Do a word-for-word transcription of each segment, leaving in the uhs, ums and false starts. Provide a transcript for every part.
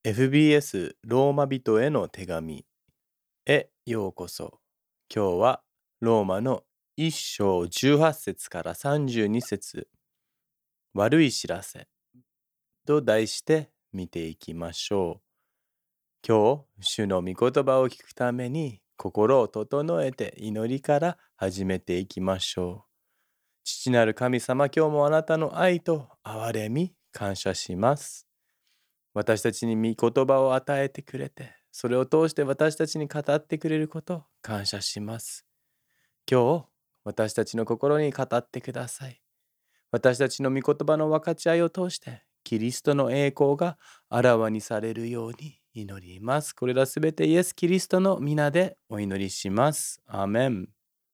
エフビーエス ローマ人への手紙へようこそ。今日はローマのいっ章じゅうはち節からさんじゅうに節、悪い知らせと題して見ていきましょう。今日、主の御言葉を聞くために心を整えて祈りから始めていきましょう。父なる神様、今日もあなたの愛と憐れみ感謝します。私たちに御言葉を与えてくれて、それを通して私たちに語ってくれることを感謝します。今日、私たちの心に語ってください。私たちの御言葉の分かち合いを通して、キリストの栄光があらわにされるように祈ります。これらすべてイエス・キリストの皆でお祈りします。アーメン。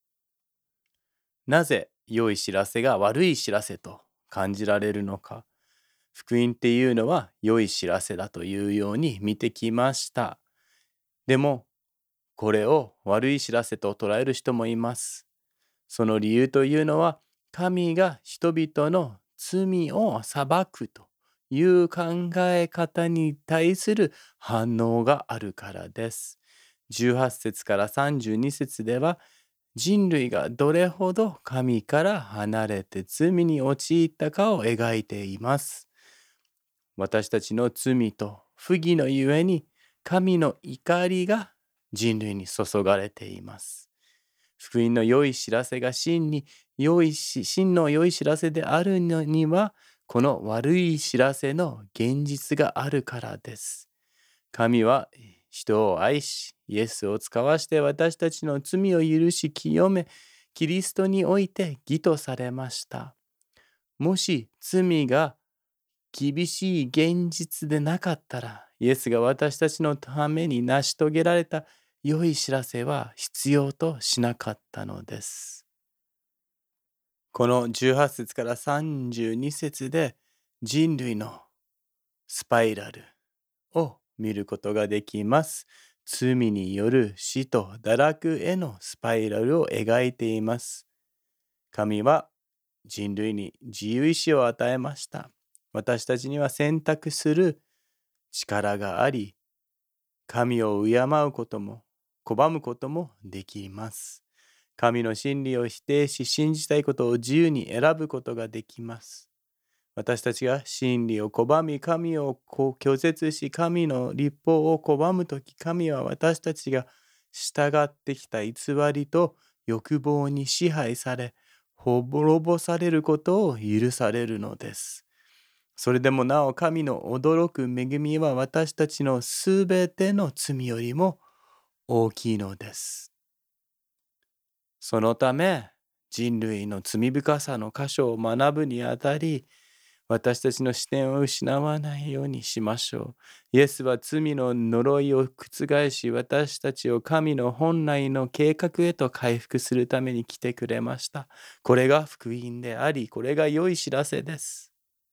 なぜ良い知らせが悪い知らせと感じられるのか。福音っていうのは良い知らせだというように見てきました。でも、これを悪い知らせと捉える人もいます。その理由というのは、神が人々の罪を裁くという考え方に対する反応があるからです。じゅうはち節からさんじゅうに節では、人類がどれほど神から離れて罪に陥ったかを描いています。私たちの罪と不義のゆえに神の怒りが人類に注がれています。福音の良い知らせが真に良いし、真の良い知らせであるのには、この悪い知らせの現実があるからです。神は人を愛し、イエスを使わして私たちの罪を許し清め、キリストにおいて義とされました。もし罪が厳しい現実でなかったら、イエスが私たちのために成し遂げられた良い知らせは必要としなかったのです。このじゅうはち節からさんじゅうに節で人類のスパイラルを見ることができます。罪による死と堕落へのスパイラルを描いています。神は人類に自由意志を与えました。私たちには選択する力があり、神を敬うことも拒むこともできます。神の真理を否定し、信じたいことを自由に選ぶことができます。私たちが真理を拒み、神を拒絶し、神の律法を拒むとき、神は私たちが従ってきた偽りと欲望に支配され、滅ぼされることを許されるのです。それでもなお神の驚く恵みは私たちのすべての罪よりも大きいのです。そのため人類の罪深さの箇所を学ぶにあたり、私たちの視点を失わないようにしましょう。イエスは罪の呪いを覆し、私たちを神の本来の計画へと回復するために来てくれました。これが福音であり、これが良い知らせです。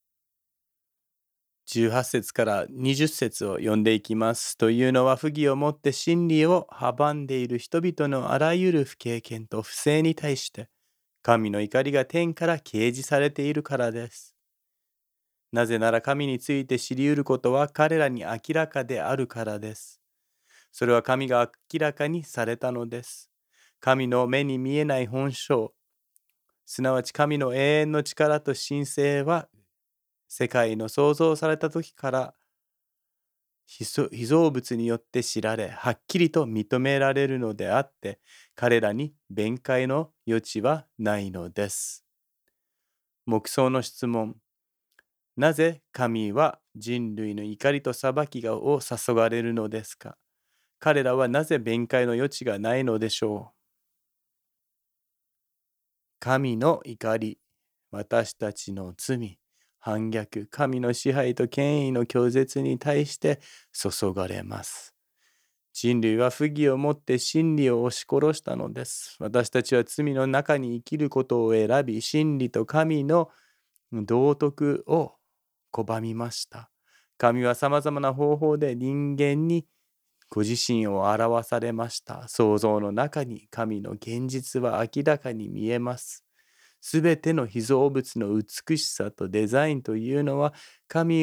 じゅうはち節からにじゅう節を読んでいきます。というのは、不義をもって真理を阻んでいる人々のあらゆる不経験と不正に対して、神の怒りが天から掲示されているからです。なぜなら神について知り得ることは彼らに明らかであるからです。それは神が明らかにされたのです。神の目に見えない本性、すなわち神の永遠の力と神性は、世界の創造された時から被造物によって知られ、はっきりと認められるのであって、彼らに弁解の余地はないのです。黙想の質問。なぜ神は人類の怒りと裁きがを注がれるのですか？彼らはなぜ弁解の余地がないのでしょう？神の怒り、私たちの罪、反逆、神の支配と権威の拒絶に対して注がれます。人類は不義をもって真理を押し殺したのです。私たちは罪の中に生きることを選び、真理と神の道徳を拒みました。神はさまざまな方法で人間にご自身を表されました。創造の中に神の現実は明らかに見えます。すべての被造物の美しさとデザインというのは、神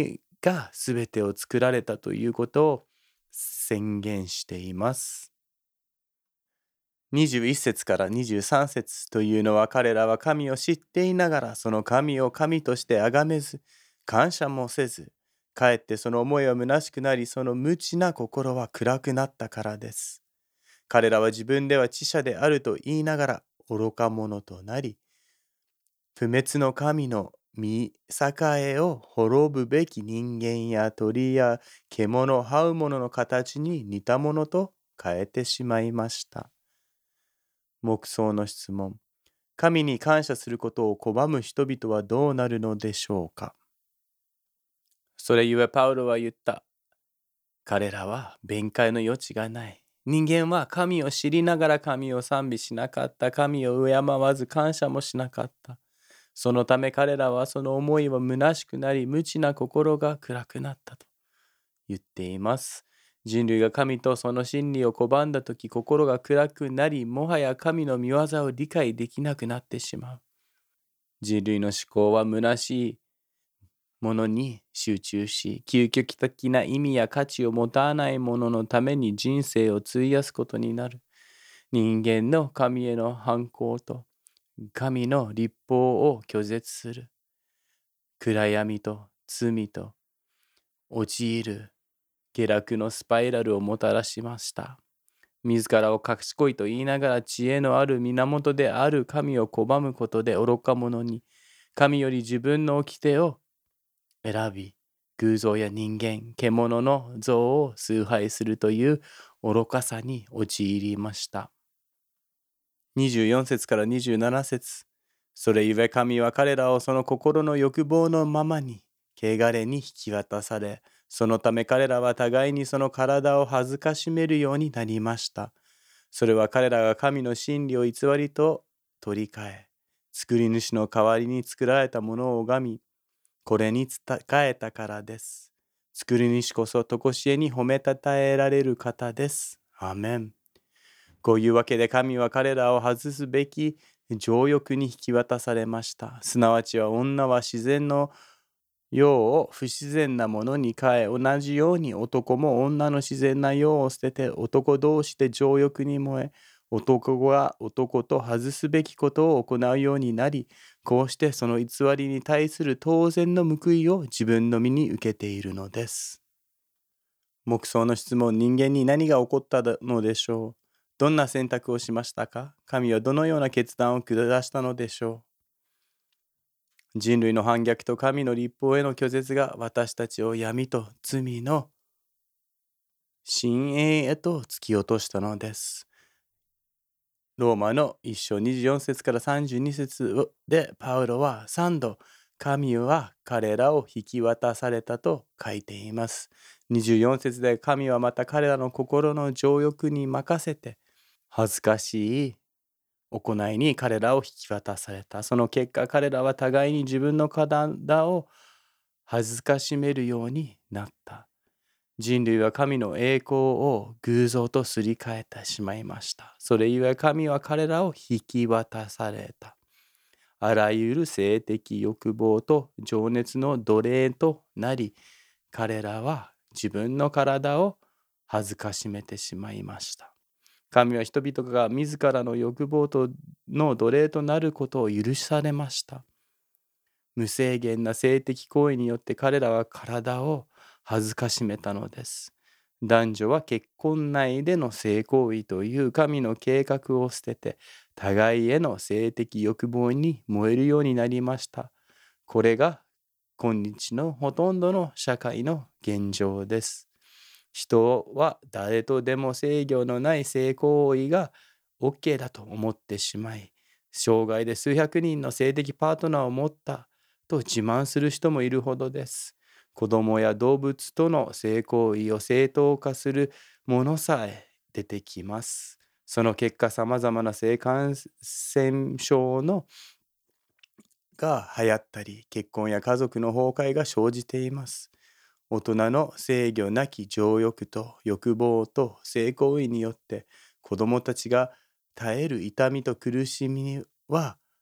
がすべてを作られたということを宣言しています。にじゅういっ節からにじゅうさん節というのは、彼らは神を知っていながらその神を神として崇めず、感謝もせず、かえってその思いは虚しくなり、その無知な心は暗くなったからです。彼らは自分では知者であると言いながら愚か者となり、不滅の神の見栄えを滅ぶべき人間や鳥や獣、這う者の形に似たものと変えてしまいました。黙想の質問。神に感謝することを拒む人々はどうなるのでしょうか。それゆえパウロは言った。彼らは弁解の余地がない。人間は神を知りながら神を賛美しなかった。神を敬わず感謝もしなかった。そのため彼らはその思いは虚しくなり、無知な心が暗くなったと言っています。人類が神とその真理を拒んだとき、心が暗くなり、もはや神の御業を理解できなくなってしまう。人類の思考は虚しいものに集中し、究極的な意味や価値を持たないもののために人生を費やすことになる。人間の神への反抗と神の律法を拒絶する。暗闇と罪と陥る下落のスパイラルをもたらしました。自らを賢いと言いながら知恵のある源である神を拒むことで愚か者に、神より自分の掟を選び、偶像や人間、獣の像を崇拝するという愚かさに陥りました。にじゅうよん節からにじゅうなな節。それゆえ神は彼らをその心の欲望のままに汚れに引き渡され、そのため彼らは互いにその体を恥ずかしめるようになりました。それは彼らが神の真理を偽りと取り替え、作り主の代わりに作られたものを拝み、これに伝えたからです。作り主こそ常しえに褒めたたえられる方です。アーメン。こういうわけで神は彼らを外すべき情欲に引き渡されました。すなわちは女は自然の用を不自然なものに変え、同じように男も女の自然な用を捨てて男同士で情欲に燃え、男が男と外すべきことを行うようになり、こうしてその偽りに対する当然の報いを自分の身に受けているのです。黙想の質問。人間に何が起こったのでしょう。どんな選択をしましたか。神はどのような決断を下したのでしょう。人類の反逆と神の律法への拒絶が私たちを闇と罪の深淵へと突き落としたのです。ローマの一章にじゅうよん節からさんじゅうに節でパウロはさんど神は彼らを引き渡されたと書いています。にじゅうよん節で神はまた彼らの心の情欲に任せて恥ずかしい行いに彼らを引き渡された。その結果彼らは互いに自分の体を恥ずかしめるようになった。人類は神の栄光を偶像とすり替えてしまいました。それゆえ神は彼らを引き渡された。あらゆる性的欲望と情熱の奴隷となり、彼らは自分の体を恥ずかしめてしまいました。神は人々が自らの欲望との奴隷となることを許されました。無制限な性的行為によって彼らは体を恥ずかしめたのです。男女は結婚内での性行為という神の計画を捨てて、互いへの性的欲望に燃えるようになりました。これが今日のほとんどの社会の現状です。人は誰とでも制御のない性行為が OK だと思ってしまい、生涯で数百人の性的パートナーを持ったと自慢する人もいるほどです。子供や動物との性行為を正当化するものさえ出てきます。その結果、さまざまな性感染症のが流行ったり、結婚や家族の崩壊が生じています。大人の制御なき情欲と欲望と性行為によって子供たちが耐える痛みと苦しみは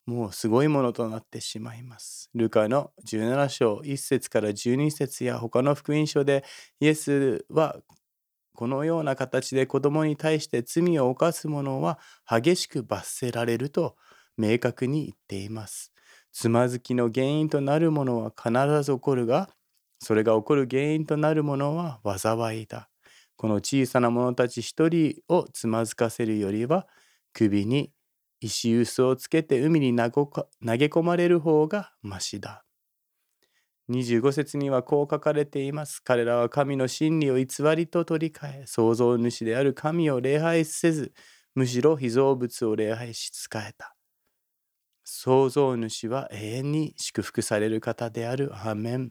もうすごいものとなってしまいます。ルカのじゅうなな章いっ節からじゅうに節や他の福音書でイエスはこのような形で子供に対して罪を犯す者は激しく罰せられると明確に言っています。つまずきの原因となるものは必ず起こるが、それが起こる原因となるものは災いだ。この小さな者たち一人をつまずかせるよりは、首に石臼をつけて海に投げ込まれる方がましだ。にじゅうご節にはこう書かれています。彼らは神の真理を偽りと取り替え、創造主である神を礼拝せず、むしろ被造物を礼拝し仕えた。創造主は永遠に祝福される方である。アーメン。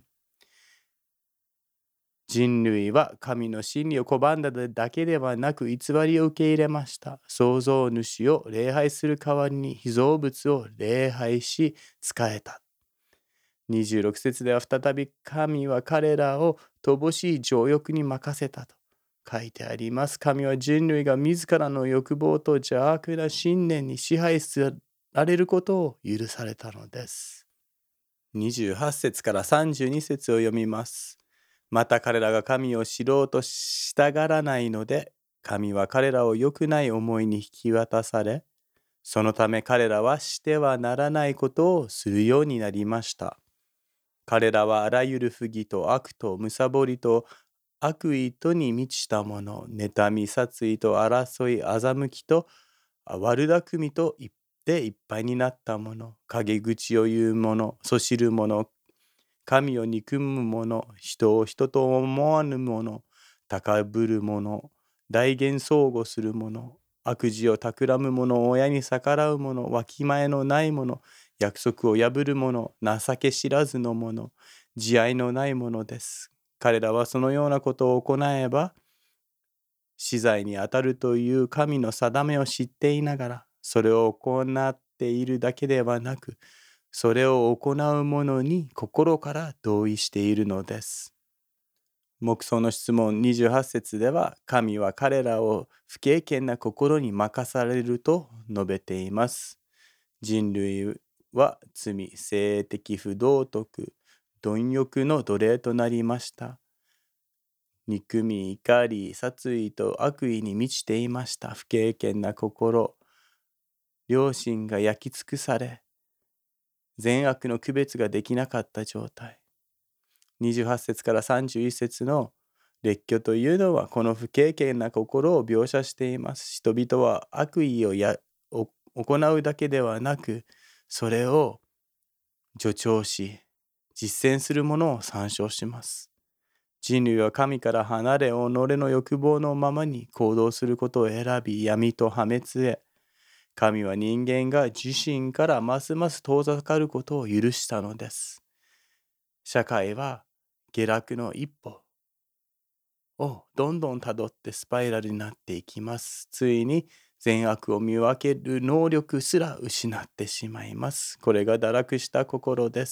人類は神の真理を拒んだだけではなく偽りを受け入れました。創造主を礼拝する代わりに被造物を礼拝し仕えた。にじゅうろく節では再び神は彼らを乏しい情欲に任せたと書いてあります。神は人類が自らの欲望と邪悪な信念に支配されることを許されたのです。にじゅうはち節からさんじゅうに節を読みます。また彼らが神を知ろうとしたがらないので、神は彼らを良くない思いに引き渡され、そのため彼らはしてはならないことをするようになりました。彼らはあらゆる不義と悪と貪りと悪意とに満ちたもの、妬み、殺意と争い、欺きと悪巧みと言っていっぱいになったもの、陰口を言う者、そしる者、神を憎む者、人を人と思わぬ者、高ぶる者、大言相互する者、悪事を企む者、親に逆らう者、わきまえのない者、約束を破る者、情け知らずの者、慈愛のない者です。彼らはそのようなことを行えば、死罪にあたるという神の定めを知っていながら、それを行っているだけではなく、それを行う者に心から同意しているのです。黙想の質問にじゅうはち節では、神は彼らを不敬虔な心に任されると述べています。人類は罪、性的不道徳、貪欲の奴隷となりました。憎み、怒り、殺意と悪意に満ちていました。不敬虔な心、良心が焼き尽くされ、善悪の区別ができなかった状態。にじゅうはち節からさんじゅういち節の列挙というのはこの不敬虔な心を描写しています。人々は悪意をや行うだけではなく、それを助長し、実践するものを参照します。人類は神から離れ、己の欲望のままに行動することを選び、闇と破滅へ。神は人間が自身からますます遠ざかることを許したのです。社会は下落の一歩をどんどんたどってスパイラルになっていきます。ついに善悪を見分ける能力すら失ってしまいます。これが堕落した心です。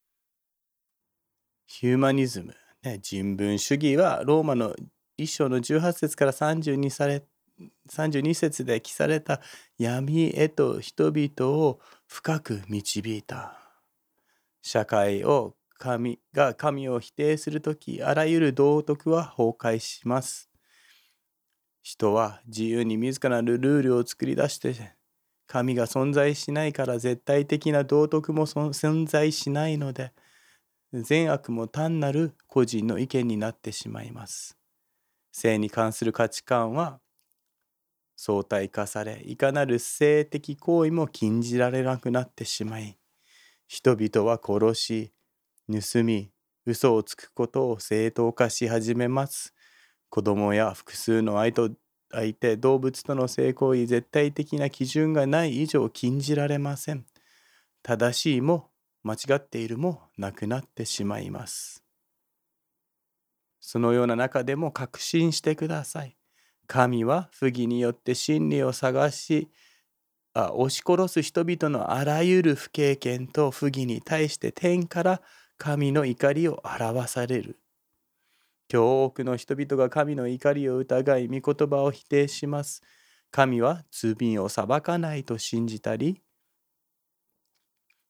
ヒューマニズム、ね、人文主義はローマの一章のじゅうはち節からさんじゅうにされさんじゅうに節で記された闇へと人々を深く導いた。社会を神が神を否定するとき、あらゆる道徳は崩壊します。人は自由に自らのルールを作り出して、神が存在しないから絶対的な道徳も存在しないので、善悪も単なる個人の意見になってしまいます。性に関する価値観は相対化され、いかなる性的行為も禁じられなくなってしまい、人々は殺し、盗み、嘘をつくことを正当化し始めます。子供や複数の相と相手、動物との性行為、絶対的な基準がない以上禁じられません。正しいも間違っているもなくなってしまいます。そのような中でも確信してください。神は不義によって真理を探し、あ押し殺す人々のあらゆる不敬虔と不義に対して天から神の怒りを表される。今日多くの人々が神の怒りを疑い、御言葉を否定します。神は罪を裁かないと信じたり、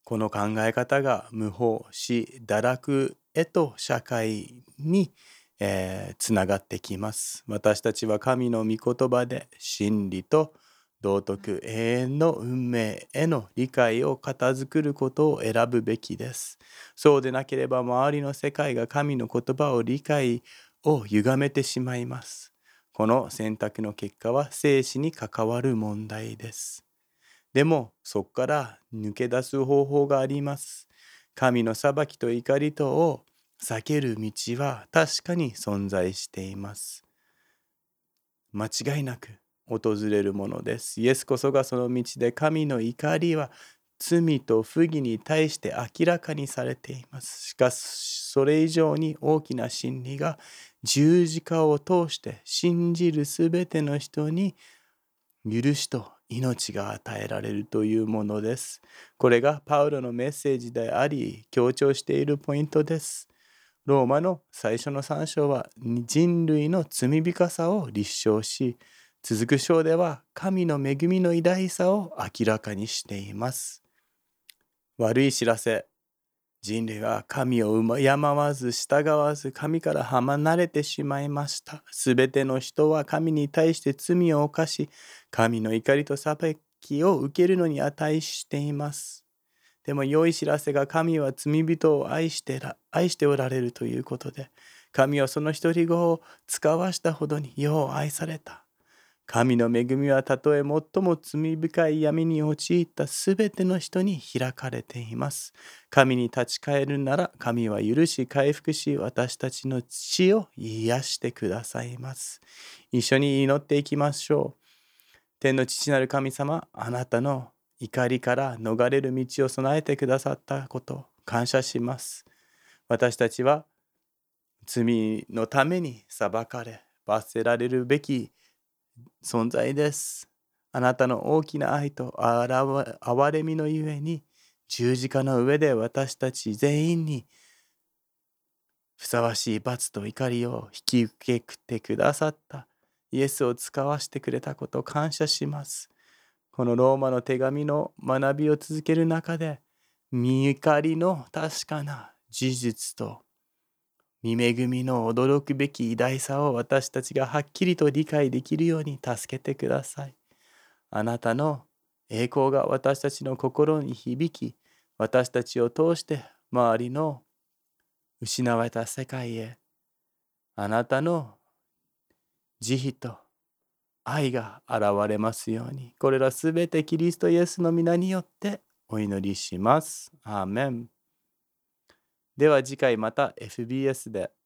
この考え方が無法、死、堕落へと社会に、えーつながってきます。私たちは神の御言葉で真理と道徳、永遠の運命への理解を片付ることを選ぶべきです。そうでなければ周りの世界が神の言葉を理解を歪めてしまいます。この選択の結果は生死に関わる問題です。でもそこから抜け出す方法があります。神の裁きと怒りとを避ける道は確かに存在しています。間違いなく訪れるものです。イエスこそがその道で、神の怒りは罪と不義に対して明らかにされています。しかしそれ以上に大きな真理が十字架を通して信じるすべての人に許しと命が与えられるというものです。これがパウロのメッセージであり、強調しているポイントです。ローマの最初のさん章は人類の罪深さを立証し、続く章では神の恵みの偉大さを明らかにしています。悪い知らせ。人類は神を敬わず従わず神から離れてしまいました。すべての人は神に対して罪を犯し、神の怒りと裁きを受けるのに値しています。でも良い知らせが、神は罪人を愛してら愛しておられるということで、神はその一人子を使わしたほどによう愛された。神の恵みはたとえ最も罪深い闇に陥ったすべての人に開かれています。神に立ち返るなら、神は許し回復し、私たちの血を癒してくださいます。一緒に祈っていきましょう。天の父なる神様、あなたの怒りから逃れる道を備えてくださったことを感謝します。私たちは罪のために裁かれ、罰せられるべき存在です。あなたの大きな愛と憐れみのゆえに、十字架の上で私たち全員にふさわしい罰と怒りを引き受けてくださったイエスを使わしてくれたことを感謝します。このローマの手紙の学びを続ける中で、御怒りの確かな事実と御恵みの驚くべき偉大さを私たちがはっきりと理解できるように助けてください。あなたの栄光が私たちの心に響き、私たちを通して周りの失われた世界へ、あなたの慈悲と愛が現れますように、これらすべてキリストイエスの皆によってお祈りします。アーメン。では次回また エフビーエス で